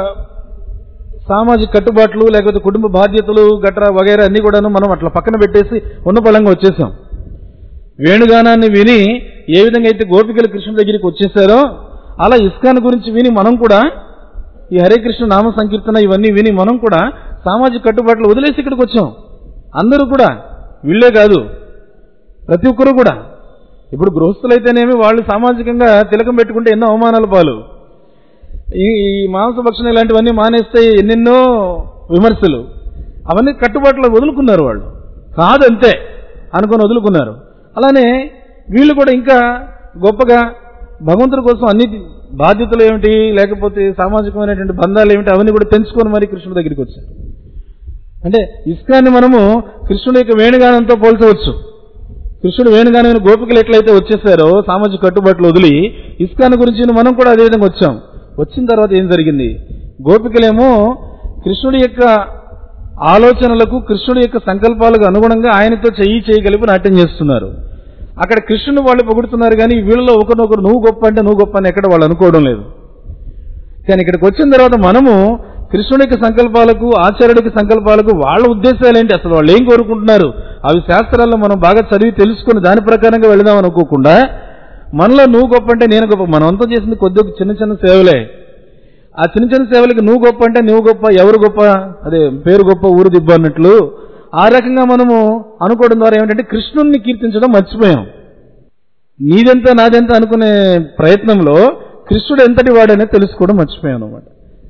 సామాజిక కట్టుబాట్లు లేకపోతే కుటుంబ బాధ్యతలు గట్రా వగైరా అన్ని కూడాను మనం అట్లా పక్కన పెట్టేసి ఉన్న పళంగా వచ్చేసాం. వేణుగానాన్ని విని ఏ విధంగా అయితే గోపికలు కృష్ణుడి దగ్గరికి వచ్చేసారో అలా ఇస్కాన్ గురించి విని మనం కూడా ఈ హరే కృష్ణ నామ సంకీర్తన ఇవన్నీ విని మనం కూడా సామాజిక కట్టుబాట్లు వదిలేసి ఇక్కడికి వచ్చాం. అందరూ కూడా, వీళ్ళే కాదు ప్రతి ఒక్కరూ కూడా. ఇప్పుడు గృహస్థులైతేనేమి వాళ్ళు సామాజికంగా తిలకం పెట్టుకుంటే ఎన్నో అవమానాల పాలు. ఈ మాంసభక్షణ ఇలాంటివన్నీ మానేస్తే ఎన్నెన్నో విమర్శలు, అవన్నీ కట్టుబాట్లు వదులుకున్నారు వాళ్ళు. కాదంతే అనుకొని వదులుకున్నారు. అలానే వీళ్ళు కూడా ఇంకా గొప్పగా భగవంతుడి కోసం అన్ని బాధ్యతలు ఏమిటి లేకపోతే సామాజికమైనటువంటి బంధాలు ఏమిటి అవన్నీ కూడా పెంచుకొని మరి కృష్ణుడి దగ్గరికి వచ్చారు. అంటే ఇస్కాన్ని మనము కృష్ణుడి యొక్క వేణుగానంతో పోల్చవచ్చు. కృష్ణుడు వేణుగానం గోపికలు ఎట్లయితే వచ్చేసారో సామాజిక కట్టుబాట్లు వదిలి, ఇస్కాన్ గురించి మనం కూడా అదేవిధంగా వచ్చాం. వచ్చిన తర్వాత ఏం జరిగింది? గోపికలేమో కృష్ణుడి యొక్క ఆలోచనలకు కృష్ణుడి యొక్క సంకల్పాలకు అనుగుణంగా ఆయనతో చెయ్యి చేయగలిపి నాట్యం చేస్తున్నారు. అక్కడ కృష్ణుని వాళ్ళు పొగుడుతున్నారు కానీ వీళ్ళలో ఒకరినొకరు నువ్వు గొప్ప అంటే నువ్వు గొప్ప అని ఎక్కడ వాళ్ళు అనుకోవడం లేదు. కానీ ఇక్కడికి వచ్చిన తర్వాత మనము కృష్ణుడికి సంకల్పాలకు ఆచార్యుడికి సంకల్పాలకు వాళ్ళ ఉద్దేశాలు ఏంటి, అసలు వాళ్ళు ఏం కోరుకుంటున్నారు, అవి శాస్త్రాల్లో మనం బాగా చదివి తెలుసుకుని దాని ప్రకారంగా వెళదాం అనుకోకుండా మనలో నువ్వు గొప్ప అంటే నేను గొప్ప, మనం అంతా చేసింది కొద్దిగా చిన్న చిన్న సేవలే. ఆ చిన్న చిన్న సేవలకి నువ్వు గొప్ప అంటే నువ్వు గొప్ప, ఎవరు గొప్ప, అదే పేరు గొప్ప ఊరు దిబ్బ అన్నట్లు ఆ రకంగా మనము అనుకోవడం ద్వారా ఏమిటంటే కృష్ణుణ్ణి కీర్తించడం మర్చిపోయాం. నీదెంత నాదెంత అనుకునే ప్రయత్నంలో కృష్ణుడు ఎంతటి వాడనే తెలుసుకోవడం మర్చిపోయాం అన్నమాట.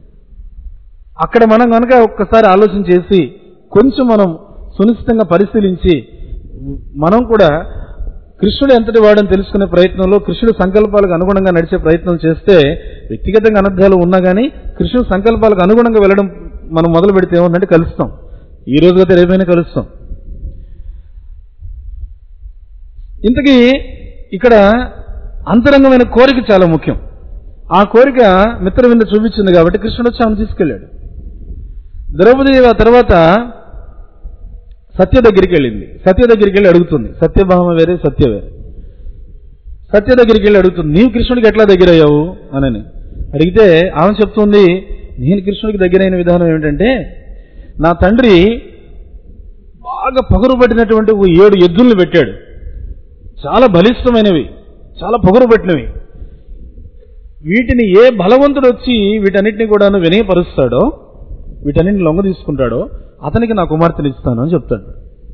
అక్కడ మనం కనుక ఒక్కసారి ఆలోచన చేసి కొంచెం మనం సునిశ్చితంగా పరిశీలించి మనం కూడా కృష్ణుడు ఎంతటి వాడని తెలుసుకునే ప్రయత్నంలో కృష్ణుడి సంకల్పాలకు అనుగుణంగా నడిచే ప్రయత్నం చేస్తే వ్యక్తిగతంగా అనర్థాలు ఉన్నా కానీ కృష్ణుడి సంకల్పాలకు అనుగుణంగా వెళ్ళడం మనం మొదలు పెడితే ఏముందంటే కలుస్తాం. ఈ రోజుకైతే రేపైనా కలుస్తాం. ఇంతకీ ఇక్కడ అంతరంగమైన కోరిక చాలా ముఖ్యం. ఆ కోరిక మిత్రవింద చూపించింది కాబట్టి కృష్ణుడు వచ్చి ఆమెను తీసుకెళ్ళాడు. ద్రౌపది ఆ తర్వాత సత్య దగ్గరికి వెళ్ళింది. సత్య దగ్గరికి వెళ్ళి అడుగుతుంది, సత్యభామ వేరే సత్య వేరే. సత్య దగ్గరికి వెళ్ళి అడుగుతుంది, నీవు కృష్ణుడికి ఎట్లా దగ్గర అయ్యావు అని అడిగితే ఆమె చెప్తుంది, నేను కృష్ణుడికి దగ్గరైన విధానం ఏమిటంటే నా తండ్రి బాగా పొగరు పట్టినటువంటి ఏడు ఎద్దుల్ని పెట్టాడు. చాలా బలిష్టమైనవి, చాలా పొగరు పట్టినవి. వీటిని ఏ బలవంతుడు వచ్చి వీటన్నిటిని కూడా వినయపరుస్తాడో వీటన్నింటిని లొంగ తీసుకుంటాడో అతనికి నా కుమార్తెని ఇస్తాను అని చెప్తాడు.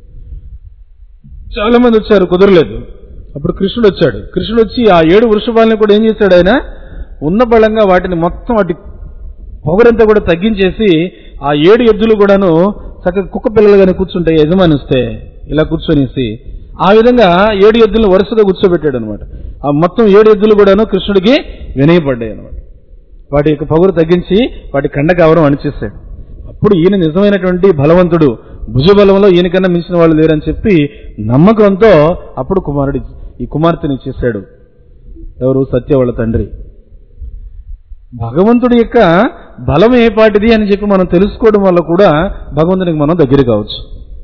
చాలా మంది వచ్చారు, కుదరలేదు. అప్పుడు కృష్ణుడు వచ్చాడు. కృష్ణుడు వచ్చి ఆ ఏడు వృషభాలను కూడా ఏం చేశాడు, ఆయన ఉన్న బలంగా వాటిని మొత్తం వాటి పొగరంతా కూడా తగ్గించేసి ఆ ఏడు ఎద్దులు కూడాను చక్కగా కుక్క పిల్లలుగానే కూర్చుంటాయి యజమాని వస్తే ఇలా కూర్చొనేసి ఆ విధంగా ఏడు ఎద్దులను వరుసగా కూర్చోబెట్టాడు అనమాట. ఆ మొత్తం ఏడు ఎద్దులు కూడాను కృష్ణుడికి వినయపడ్డాయి అనమాట. వాటి యొక్క పొగరు తగ్గించి వాటి కండ కవరం అణిచేశాడు. అప్పుడు ఈయన నిజమైనటువంటి బలవంతుడు, భుజబలంలో ఈయనకన్నా మించిన వాళ్ళు లేరని చెప్పి నమ్మకంతో అప్పుడు కుమారుడి ఈ కుమార్తెని ఇచ్చేశాడు. ఎవరు? సత్య వాళ్ళ తండ్రి. భగవంతుడి యొక్క బలం ఏపాటిది అని చెప్పి మనం తెలుసుకోవడం వల్ల కూడా భగవంతునికి మనం దగ్గర కావచ్చు.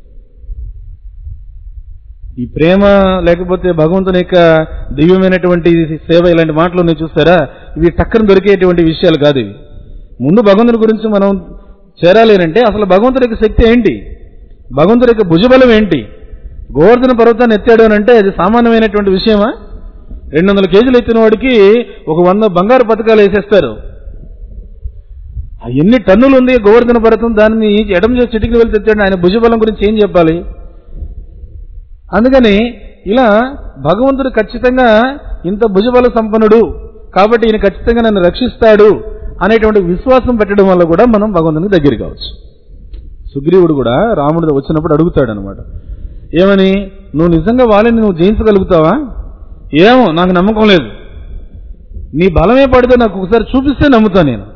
ఈ ప్రేమ లేకపోతే భగవంతుని యొక్క దివ్యమైనటువంటి సేవ ఇలాంటి మాటలు ఉన్నాయి చూస్తారా, ఇవి టక్కన దొరికేటువంటి విషయాలు కాదు. ఇవి ముందు భగవంతుని గురించి మనం చేరాలి అంటే అసలు భగవంతుడి యొక్క శక్తి ఏంటి, భగవంతుడి యొక్క భుజబలం ఏంటి? గోవర్ధన పర్వతాన్ని ఎత్తాడు అని అంటే అది సామాన్యమైనటువంటి విషయమా? రెండు వందల కేజీలు ఎత్తిన వాడికి ఒక వంద బంగారు పథకాలు వేసేస్తారు. ఎన్ని టన్నులు ఉంది గోవర్ధన పర్వతం, దాన్ని ఎడం చేసి చిటికి వెళ్తే ఎత్తాడు. ఆయన భుజబలం గురించి ఏం చెప్పాలి? అందుకని ఇలా భగవంతుడు ఖచ్చితంగా ఇంత భుజబల సంపన్నుడు కాబట్టి ఈయన ఖచ్చితంగా నన్ను రక్షిస్తాడు అనేటువంటి విశ్వాసం పెట్టడం వల్ల కూడా మనం భగవంతునికి దగ్గర కావచ్చు. సుగ్రీవుడు కూడా రాముడు వచ్చినప్పుడు అడుగుతాడు అనమాట, ఏమని, నువ్వు నిజంగా వాళ్ళని నువ్వు జయించగలుగుతావా? ఏమో నాకు నమ్మకం లేదు, నీ బలం ఏ పడితే నాకు ఒకసారి చూపిస్తే నమ్ముతా నేను.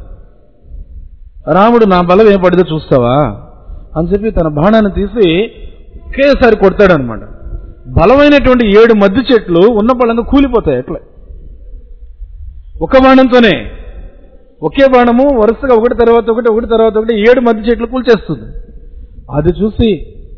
రాముడు నా బలం ఏ పడితే చూస్తావా అని చెప్పి తన బాణాన్ని తీసి ఒకేసారి కొడతాడు అనమాట. బలమైనటువంటి ఏడు మద్ది చెట్లు ఉన్న బలంగా కూలిపోతాయి. ఎట్లా ఒక బాణంతోనే, ఒకే బాణము వరుసగా ఒకటి తర్వాత ఒకటి ఒకటి తర్వాత ఒకటి ఏడు మద్ది చెట్లు కూల్చేస్తుంది. అది చూసి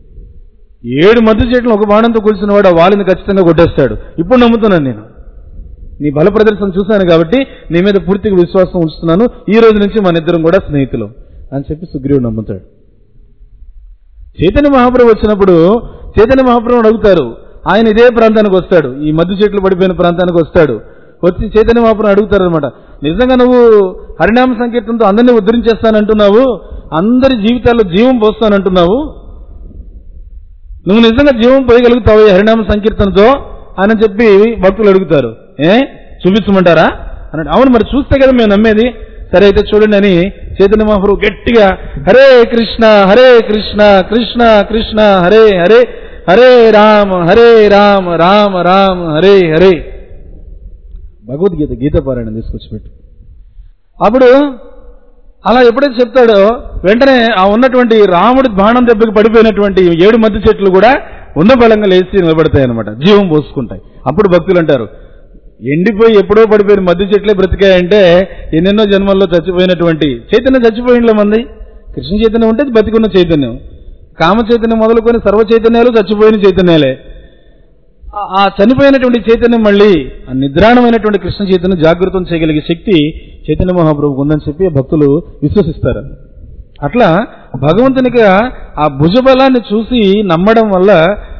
ఏడు మద్ది చెట్లు ఒక బాణంతో కూల్చిన వాడు ఆ వాళ్ళని ఖచ్చితంగా కొట్టేస్తాడు. ఇప్పుడు నమ్ముతున్నాను, నేను నీ బల ప్రదర్శన చూశాను కాబట్టి నీ మీద పూర్తిగా విశ్వాసం ఉంచుతున్నాను, ఈ రోజు నుంచి మన ఇద్దరం కూడా స్నేహితులు అని చెప్పి సుగ్రీవుడు నమ్ముతాడు. చైతన్య మహాప్రభు వచ్చినప్పుడు చైతన్య మహాప్రభుని అడుగుతారు. ఆయన ఇదే ప్రాంతానికి వస్తాడు, ఈ మద్దు చెట్లు పడిపోయిన ప్రాంతానికి వస్తాడు. వచ్చి చైతన్య మహాప్రభుని అడుగుతారు అనమాట, నిజంగా నువ్వు హరినామ సంకీర్తనతో అందరినీ ఉద్ధరించేస్తానంటున్నావు, అందరి జీవితాల్లో జీవం పోస్తానంటున్నావు, నువ్వు నిజంగా జీవం పోయగలుగుతావు ఈ హరినామ సంకీర్తనతో అని చెప్పి భక్తులు అడుగుతారు. ఏ చూపించమంటారా అన్నాడు. అవును, మరి చూస్తే కదా మేము నమ్మేది. సరే అయితే చూడండి అని చైతన్య మహాప్రభు గట్టిగా హరే కృష్ణ హరే కృష్ణ కృష్ణ కృష్ణ హరే హరే హరే రామ హరే రామ రామ రామ హరే హరే భగవద్గీత గీత పారాయణం తీసుకొచ్చి పెట్టు. అప్పుడు అలా ఎప్పుడైతే చెప్తాడో వెంటనే ఆ ఉన్నటువంటి రాముడి బాణం దెబ్బకి పడిపోయినటువంటి ఏడు మధ్య చెట్లు కూడా ఉన్న బలంగా లేచి నిలబడతాయి అనమాట, జీవం పోసుకుంటాయి. అప్పుడు భక్తులు అంటారు, ఎండిపోయి ఎప్పుడో పడిపోయిన మధ్య చెట్లే బ్రతికాయంటే ఎన్నెన్నో జన్మల్లో చచ్చిపోయినటువంటి చైతన్యం చచ్చిపోయిన మంది. కృష్ణ చైతన్యం ఉంటే బతికున్న చైతన్యం, కామ చైతన్యం మొదలుకొని సర్వ చైతన్యాలు చచ్చిపోయిన చైతన్యాలే. ఆ చనిపోయినటువంటి చైతన్యం మళ్ళీ ఆ నిద్రాణమైనటువంటి కృష్ణ చైతన్యం జాగృతం చేయగలిగే శక్తి చైతన్య మహాప్రభుకు ఉందని చెప్పి భక్తులు విశ్వసిస్తారు. అట్లా భగవంతునికి ఆ భుజబలాన్ని చూసి నమ్మడం వల్ల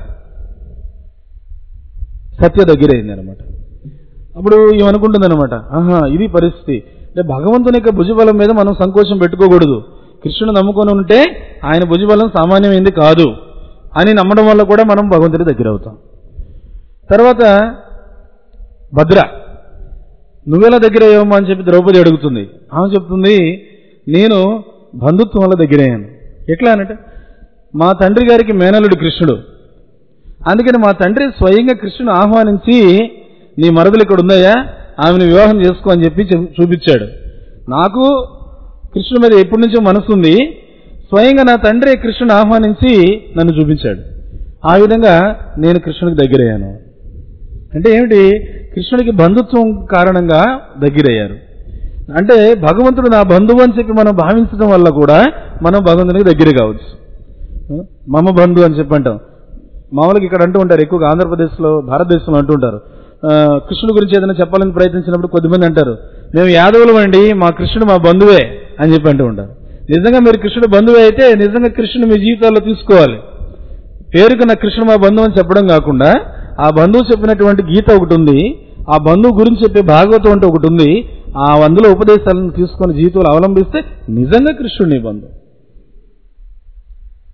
సత్య దగ్గరైంది అనమాట. అప్పుడు ఏమనుకుంటుంది అనమాట, ఆహా ఇది పరిస్థితి అంటే భగవంతుని యొక్క భుజబలం మీద మనం సంకోచం పెట్టుకోకూడదు. కృష్ణుడు నమ్ముకొని ఉంటే ఆయన భుజబలం సామాన్యమైంది కాదు అని నమ్మడం వల్ల కూడా మనం భగవంతుడి దగ్గర అవుతాం. తర్వాత భద్ర, నువ్వెలా దగ్గర అయ్యావమ్మా అని చెప్పి ద్రౌపది అడుగుతుంది. ఆమె చెప్తుంది, నేను బంధుత్వం వల్ల దగ్గరయ్యాను. ఎట్లా అనంటే, మా తండ్రి గారికి మేనలుడు కృష్ణుడు, అందుకని మా తండ్రి స్వయంగా కృష్ణుని ఆహ్వానించి నీ మరదలు ఇక్కడ ఉందయ్యా, ఆమెను వివాహం చేసుకో అని చెప్పి చూపించాడు. నాకు కృష్ణుడి మీద ఎప్పటి నుంచో మనసు ఉంది, స్వయంగా నా తండ్రి కృష్ణుని ఆహ్వానించి నన్ను చూపించాడు. ఆ విధంగా నేను కృష్ణుడికి దగ్గరయ్యాను. అంటే ఏమిటి, కృష్ణుడికి బంధుత్వం కారణంగా దగ్గరయ్యారు. అంటే భగవంతుడు నా బంధువు అని చెప్పి మనం భావించడం వల్ల కూడా మనం భగవంతునికి దగ్గర కావచ్చు. మమ బంధు అని చెప్పి అంటాం. మామూలుగా ఇక్కడ అంటూ ఉంటారు, ఎక్కువగా ఆంధ్రప్రదేశ్లో భారతదేశంలో అంటూ ఉంటారు, కృష్ణుడి గురించి ఏదైనా చెప్పాలని ప్రయత్నించినప్పుడు కొద్దిమంది అంటారు, మేము యాదవులం అండి, మా కృష్ణుడు మా బంధువే అని చెప్పి అంటూ ఉంటారు. నిజంగా మీరు కృష్ణుడు బంధువే అయితే నిజంగా కృష్ణుడు మీ జీవితాల్లో తీసుకోవాలి. పేరుకు నా కృష్ణుడు మా బంధువు అని చెప్పడం కాకుండా ఆ బంధువు చెప్పినటువంటి గీత ఒకటి ఉంది, ఆ బంధువు గురించి చెప్పే భాగవతం అంటే ఒకటి ఉంది, ఆ అందులో ఉపదేశాలను తీసుకొని జీవితంలో అవలంబిస్తే నిజంగా కృష్ణుడు నీ బంధువు.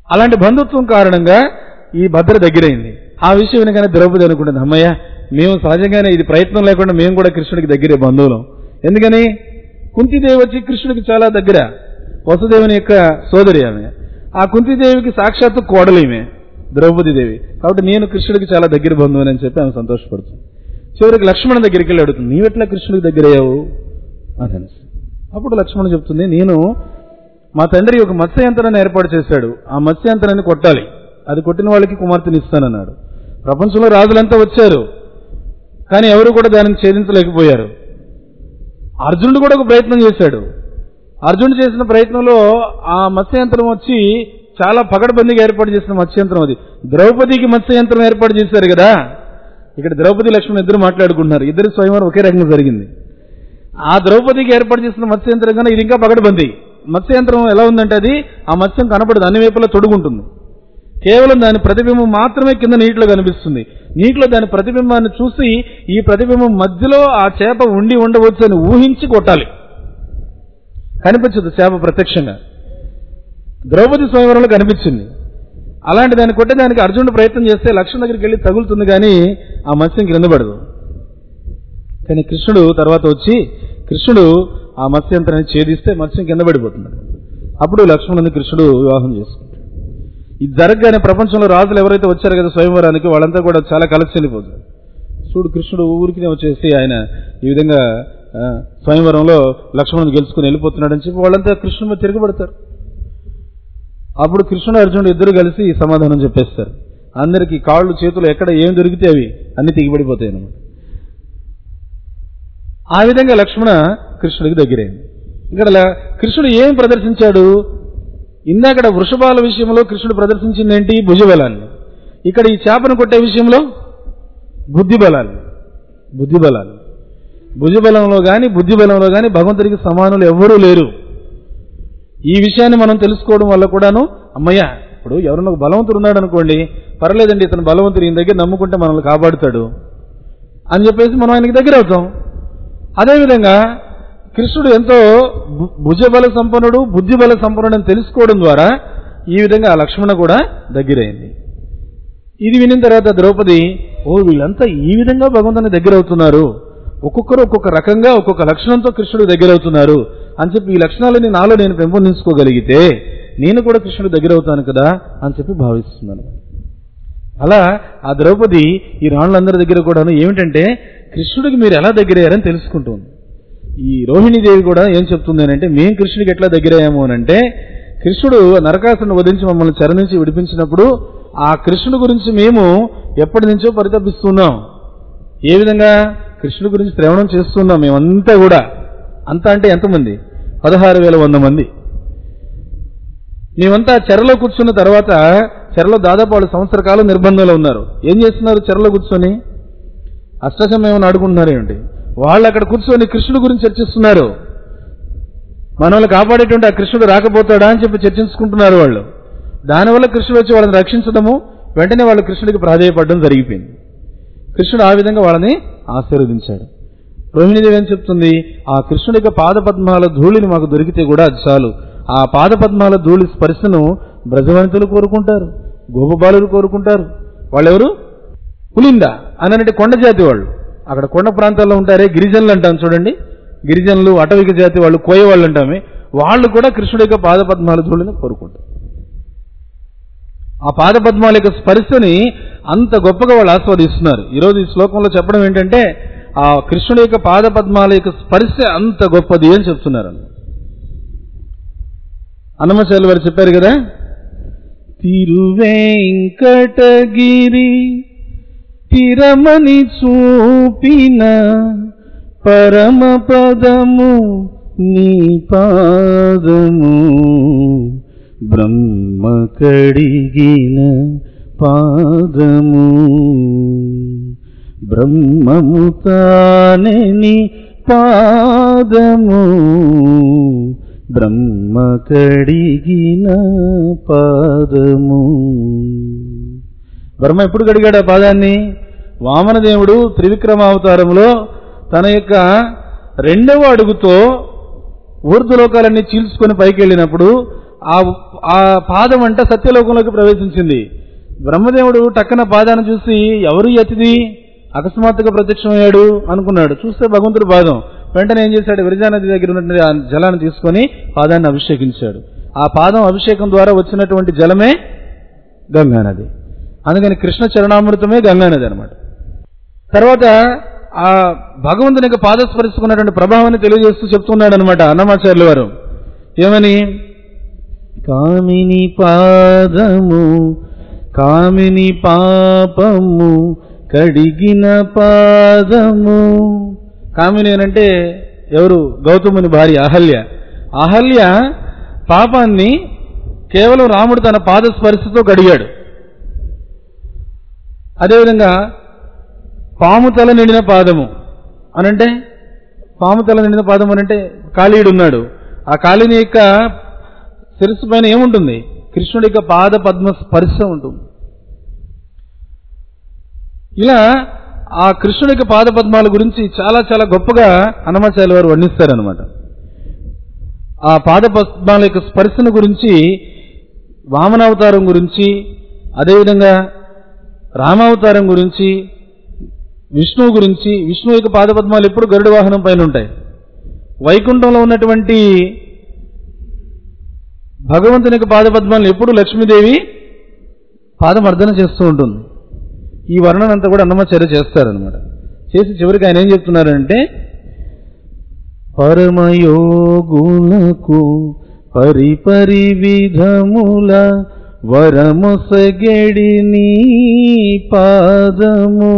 అలాంటి బంధుత్వం కారణంగా ఈ భద్ర దగ్గరైంది. ఆ విషయం వినగానే ద్రౌపది అనుకుంటుంది, అమ్మయ్య మేము సహజంగానే ఇది ప్రయత్నం లేకుండా మేము కూడా కృష్ణుడికి దగ్గరే బంధువులం. ఎందుకని కుంతీదేవి వచ్చి కృష్ణుడికి చాలా దగ్గర, వసుదేవుని యొక్క సోదరి ఆమె. ఆ కుంతీదేవికి సాక్షాత్తు కోడలేమే ద్రౌపదీదేవి. కాబట్టి నేను కృష్ణుడికి చాలా దగ్గర బంధువుని అని చెప్పి ఆమె సంతోషపడుతుంది. చివరికి లక్ష్మణ దగ్గరికి వెళ్ళి అడుగుతుంది, నీవెట్లా కృష్ణుడికి దగ్గరయ్యావు అని అనేసి. అప్పుడు లక్ష్మణ చెప్తుంది, నేను మా తండ్రి ఒక మత్స్యయంత్రాన్ని ఏర్పాటు చేశాడు, ఆ మత్స్యయంత్రాన్ని కొట్టాలి, అది కొట్టిన వాళ్ళకి కుమార్తెని ఇస్తానన్నాడు. ప్రపంచంలో రాజులంతా వచ్చారు, కానీ ఎవరు కూడా దానిని ఛేదించలేకపోయారు. అర్జునుడు కూడా ఒక ప్రయత్నం చేశాడు. అర్జునుడు చేసిన ప్రయత్నంలో ఆ మత్స్యయంత్రం వచ్చి చాలా పగడబందీగా ఏర్పాటు చేసిన మత్స్యయంత్రం అది. ద్రౌపదికి మత్స్యయంత్రం ఏర్పాటు చేశారు కదా, ఇక్కడ ద్రౌపది లక్ష్మణ్ ఇద్దరు మాట్లాడుకుంటున్నారు, ఇద్దరు స్వయంవరం ఒకే రకంగా జరిగింది. ఆ ద్రౌపదికి ఏర్పాటు చేసిన మత్స్యయంత్రం కన్నా ఇది ఇంకా పగడబంది. మత్స్యయంత్రం ఎలా ఉందంటే అది ఆ మత్స్యం కనపడదు, అన్ని వైపులా తొడుగుంటుంది. కేవలం దాని ప్రతిబింబం మాత్రమే కింద నీటిలో కనిపిస్తుంది. నీటిలో దాని ప్రతిబింబాన్ని చూసి ఈ ప్రతిబింబం మధ్యలో ఆ చేప ఉండి ఉండవచ్చు అని ఊహించి కొట్టాలి, కనిపించదు చేప ప్రత్యక్షంగా. ద్రౌపది స్వయంవరంలో కనిపించింది. అలాంటి దాన్ని కొట్టేదానికి అర్జునుడు ప్రయత్నం చేస్తే లక్ష్మణ్ దగ్గరికి వెళ్ళి తగులుతుంది, కానీ ఆ మత్స్యం క్రింద పడదు. కానీ కృష్ణుడు తర్వాత వచ్చి కృష్ణుడు ఆ మత్స్యంత్రాన్ని ఛేదిస్తే మత్స్యం కింద పడిపోతున్నాడు. అప్పుడు లక్ష్మణుని కృష్ణుడు వివాహం చేసుకుంటాడు. ఇది జరగగానే ప్రపంచంలో రాజులు ఎవరైతే వచ్చారు కదా స్వయంవరానికి, వాళ్ళంతా కూడా చాలా కలిసి వెళ్ళిపోతారు. చూడు కృష్ణుడు ఊరికి వచ్చేసి ఆయన ఈ విధంగా స్వయంవరంలో లక్ష్మణుని గెలుచుకుని వెళ్ళిపోతున్నాడని చెప్పి వాళ్ళంతా కృష్ణుడి మీద తిరగబడతారు. అప్పుడు కృష్ణుడు అర్జునుడు ఇద్దరు కలిసి సమాధానం చెప్పేస్తారు. అందరికీ కాళ్ళు చేతులు ఎక్కడ ఏం దొరికితే అవి అన్ని తెగిపడిపోతాయి అన్నమాట. ఆ విధంగా లక్ష్మణ కృష్ణుడికి దగ్గరైంది. ఇక్కడ కృష్ణుడు ఏం ప్రదర్శించాడు? ఇందాకడ వృషభాల విషయంలో కృష్ణుడు ప్రదర్శించింది ఏంటి? భుజబలాన్ని. ఇక్కడ ఈ చేపను కొట్టే విషయంలో బుద్ధి బలాన్ని. బుద్ధి బలాన్ని భుజబలంలో గాని బుద్ధి బలంలో గాని భగవంతుడికి సమానులు ఎవరూ లేరు. ఈ విషయాన్ని మనం తెలుసుకోవడం వల్ల కూడాను, అమ్మయ్య ఇప్పుడు ఎవరన్నా ఒక బలవంతుడు ఉన్నాడు అనుకోండి, పర్లేదండి ఇతను బలవంతుడు, ఈయన దగ్గర నమ్ముకుంటే మనల్ని కాపాడుతాడు అని చెప్పేసి మనం ఆయనకి దగ్గర అవుతాం. అదేవిధంగా కృష్ణుడు ఎంతో భుజబల సంపన్నుడు, బుద్ధిబల సంపన్నుడు అని తెలుసుకోవడం ద్వారా ఈ విధంగా ఆ లక్ష్మణ కూడా దగ్గరైంది. ఇది వినిన తర్వాత ద్రౌపది, ఓ వీళ్ళంతా ఈ విధంగా భగవంతుని దగ్గర అవుతున్నారు, ఒక్కొక్కరు ఒక్కొక్క రకంగా ఒక్కొక్క లక్షణంతో కృష్ణుడు దగ్గర అవుతున్నారు అని చెప్పి ఈ లక్షణాలని నాలో నేను పెంపొందించుకోగలిగితే నేను కూడా కృష్ణుడు దగ్గర అవుతాను కదా అని చెప్పి భావిస్తున్నాను. అలా ఆ ద్రౌపది ఈ రాణులందరి దగ్గర కూడాను ఏమిటంటే కృష్ణుడికి మీరు ఎలా దగ్గరయ్యారని తెలుసుకుంటుంది. ఈ రోహిణీదేవి కూడా ఏం చెప్తుంది అంటే, మేము కృష్ణుడికి ఎట్లా దగ్గరయ్యాము అని అంటే, కృష్ణుడు నరకాసురుని వధించి మమ్మల్ని చెర నుంచి విడిపించినప్పుడు ఆ కృష్ణుడి గురించి మేము ఎప్పటి నుంచో పరితపిస్తున్నాం. ఏ విధంగా? కృష్ణుడి గురించి శ్రవణం చేస్తున్నాం మేమంతా కూడా. అంతా అంటే ఎంతమంది? పదహారు వేల వంద మంది. మేమంతా చెరలో కూర్చున్న తర్వాత, చెరలో దాదాపు వాళ్ళు సంవత్సర కాలం నిర్బంధంలో ఉన్నారు. ఏం చేస్తున్నారు? చెరలో కూర్చొని అష్టశమయం ఆడుకుంటున్నారు ఏమిటి? వాళ్ళు అక్కడ కూర్చొని కృష్ణుడి గురించి చర్చిస్తున్నారు. మనల్ని కాపాడేటువంటి ఆ కృష్ణుడు రాకపోతాడా అని చెప్పి చర్చించుకుంటున్నారు వాళ్ళు. దానివల్ల కృష్ణుడు వచ్చి వాళ్ళని రక్షించడము, వెంటనే వాళ్ళు కృష్ణుడికి ప్రాధేయపడడం జరిగిపోయింది. కృష్ణుడు ఆ విధంగా వాళ్ళని ఆశీర్వదించాడు. రోహిణీదేవి ఏం చెప్తుంది? ఆ కృష్ణుడి యొక్క పాదపద్మాల ధూళిని మాకు దొరికితే కూడా అది చాలు. ఆ పాదపద్మాల ధూళి స్పర్శను బ్రజవనితులు కోరుకుంటారు, గోపబాలులు కోరుకుంటారు. వాళ్ళెవరు? పులింద అనంటే కొండ జాతి వాళ్ళు. అక్కడ కొండ ప్రాంతాల్లో ఉంటారే గిరిజనులు అంటాం చూడండి, గిరిజనులు అటవిక జాతి వాళ్ళు, కోయ వాళ్ళు అంటామే, వాళ్ళు కూడా కృష్ణుడి యొక్క పాదపద్మాల ధూళిని కోరుకుంటారు. ఆ పాదపద్మాల యొక్క స్పర్శని అంత గొప్పగా వాళ్ళు ఆస్వాదిస్తున్నారు. ఈరోజు ఈ శ్లోకంలో చెప్పడం ఏంటంటే, ఆ కృష్ణుడి యొక్క పాదపద్మాల యొక్క స్పర్శ అంత గొప్పది అని చెప్తున్నారు. అన్నమాచార్యులు వారు చెప్పారు కదా, తిరువేంకటగిరి తిరమని చూపిన పరమ పదము నీ పాదము, బ్రహ్మ కడిగిన పాదము, బ్రహ్మము తానే నీ పాదము, బ్రహ్మ కడిగిన పాదము. బ్రహ్మ ఎప్పుడు కడిగాడు ఆ పాదాన్ని? వామనదేవుడు త్రివిక్రమావతారంలో తన యొక్క రెండవ అడుగుతో ఊర్ధ్వలోకాలన్నీ చీల్చుకొని పైకి వెళ్ళినప్పుడు ఆ ఆ పాదం అంట సత్యలోకంలోకి ప్రవేశించింది. బ్రహ్మదేవుడు టక్కన పాదాన్ని చూసి ఎవరు అతిథి అకస్మాత్తుగా ప్రత్యక్షమయ్యాడు అనుకున్నాడు. చూస్తే భగవంతుడు పాదం. వెంటనే ఏం చేశాడు, విరజా నది దగ్గర ఉన్నటువంటి ఆ జలాన్ని తీసుకొని పాదాన్ని అభిషేకించాడు. ఆ పాదం అభిషేకం ద్వారా వచ్చినటువంటి జలమే గంగానది. అందుకని కృష్ణ చరణామృతమే గంగానది అనమాట. తర్వాత ఆ భగవంతుని యొక్క పాదస్పర్శకున్నటువంటి ప్రభావాన్ని తెలియజేస్తూ చెప్తున్నాడు అనమాట అన్నమాచార్యుల వారు. ఏమని? కామిని పాదము కామిని పాపము కడిగిన పాదము. కామిని అంటే ఎవరు? గౌతముని భార్య అహల్య. అహల్య పాపాన్ని కేవలం రాముడు తన పాద స్పర్శతో కడిగాడు. అదేవిధంగా పాము తల నిండిన పాదము అనంటే, పాము తల నిండిన పాదం అనంటే కాళీయుడు ఉన్నాడు. ఆ కాళీని యొక్క శిరస్సు పైన ఏముంటుంది? కృష్ణుడి యొక్క పాద పద్మ స్పర్శ ఉంటుంది. ఇలా ఆ కృష్ణుడి యొక్క పాద పద్మాల గురించి చాలా చాలా గొప్పగా అన్నమాచార్యుల వారు వర్ణిస్తారనమాట. ఆ పాద పద్మాల యొక్క స్పర్శను గురించి, వామనావతారం గురించి, అదేవిధంగా రామావతారం గురించి, విష్ణువు గురించి. విష్ణువు యొక్క పాద పద్మాలు ఎప్పుడు గరుడ వాహనం పైన ఉంటాయి. వైకుంఠంలో ఉన్నటువంటి భగవంతుని యొక్క పాద పద్మాలను ఎప్పుడు లక్ష్మీదేవి పాదమర్దన చేస్తూ ఉంటుంది. ఈ వర్ణన అంతా కూడా అన్నమాచార్య చేస్తారనమాట. చేసి చివరికి ఆయన ఏం చెప్తున్నారంటే, పరమయోగులకు పరిపరి విధముల వరమొసగెడి నీ పాదము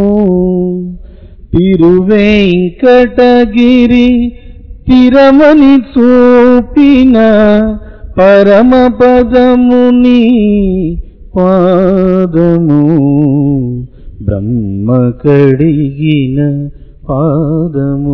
తిరువేంకటగిరి తిరమని చూపిన పరమ పదముని పాదము బ్రహ్మ కడిగిన పాదము.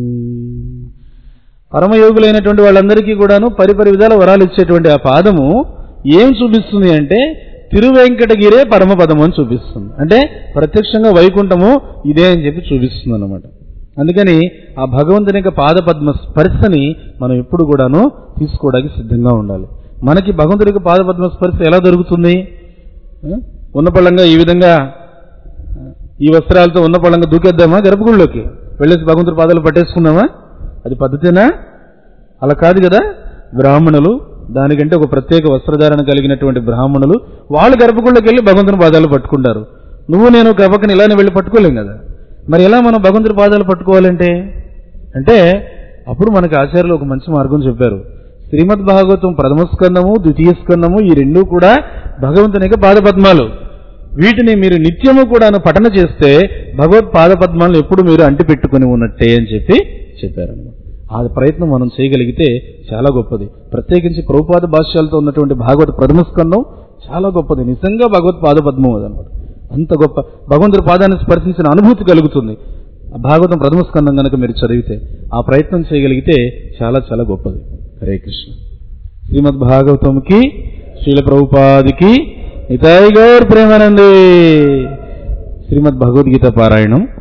పరమయోగులైనటువంటి వాళ్ళందరికీ కూడాను పరిపరి విధాల వరాలు ఇచ్చేటువంటి ఆ పాదము ఏం చూపిస్తుంది అంటే తిరువెంకటగిరే పరమపదము అని చూపిస్తుంది. అంటే ప్రత్యక్షంగా వైకుంఠము ఇదే అని చెప్పి చూపిస్తుంది అన్నమాట. అందుకని ఆ భగవంతుని యొక్క పాద పద్మ స్పర్శని మనం ఎప్పుడు కూడాను తీసుకోవడానికి సిద్ధంగా ఉండాలి. మనకి భగవంతుని యొక్క పాద పద్మ స్పర్శ ఎలా దొరుకుతుంది? ఉన్నపళ్ళంగా ఈ విధంగా ఈ వస్త్రాలతో ఉన్నపళ్ళంగా దూకేద్దామా గర్భగుడిలోకి వెళ్ళేసి భగవంతుడి పాదాలు పట్టేసుకుందామా? అది పద్ధతేనా? అలా కాదు కదా. బ్రాహ్మణులు, దానికంటే ఒక ప్రత్యేక వస్త్రధారణ కలిగినటువంటి బ్రాహ్మణులు, వాళ్ళు గర్భగుడిలోకి వెళ్ళి భగవంతుని పాదాలు పట్టుకుంటారు. నువ్వు నేను గర్భకని ఇలానే వెళ్ళి పట్టుకోలేం కదా. మరి ఎలా మనం భగవంతుడి పాదాలు పట్టుకోవాలంటే అంటే అప్పుడు మనకి ఆచార్యులు ఒక మంచి మార్గం చెప్పారు. శ్రీమద్ భాగవతం ప్రథమ స్కందము, ద్వితీయ స్కందము ఈ రెండూ కూడా భగవంతుని యొక్క పాదపద్మాలు. వీటిని మీరు నిత్యము కూడా పఠన చేస్తే భగవత్ పాదపద్మాలను ఎప్పుడు మీరు అంటి పెట్టుకుని ఉన్నట్టే అని చెప్పి చెప్పారన్నమాట. ఆ ప్రయత్నం మనం చేయగలిగితే చాలా గొప్పది. ప్రత్యేకించి ప్రభుపాద భాష్యాలతో ఉన్నటువంటి భాగవత ప్రథమ స్కందం చాలా గొప్పది. నిజంగా భగవత్ పాదపద్మం అదనమాట. అంత గొప్ప భగవంతుడి పాదాన్ని స్పర్శించిన అనుభూతి కలుగుతుంది భాగవతం ప్రథమ స్కందం కనుక మీరు చదివితే. ఆ ప్రయత్నం చేయగలిగితే చాలా చాలా గొప్పది. హరే కృష్ణ. శ్రీమద్ భాగవతంకి శ్రీల ప్రభుపాదికి నితాయి గౌర్ ప్రేమానందే. శ్రీమద్ భగవద్గీత పారాయణం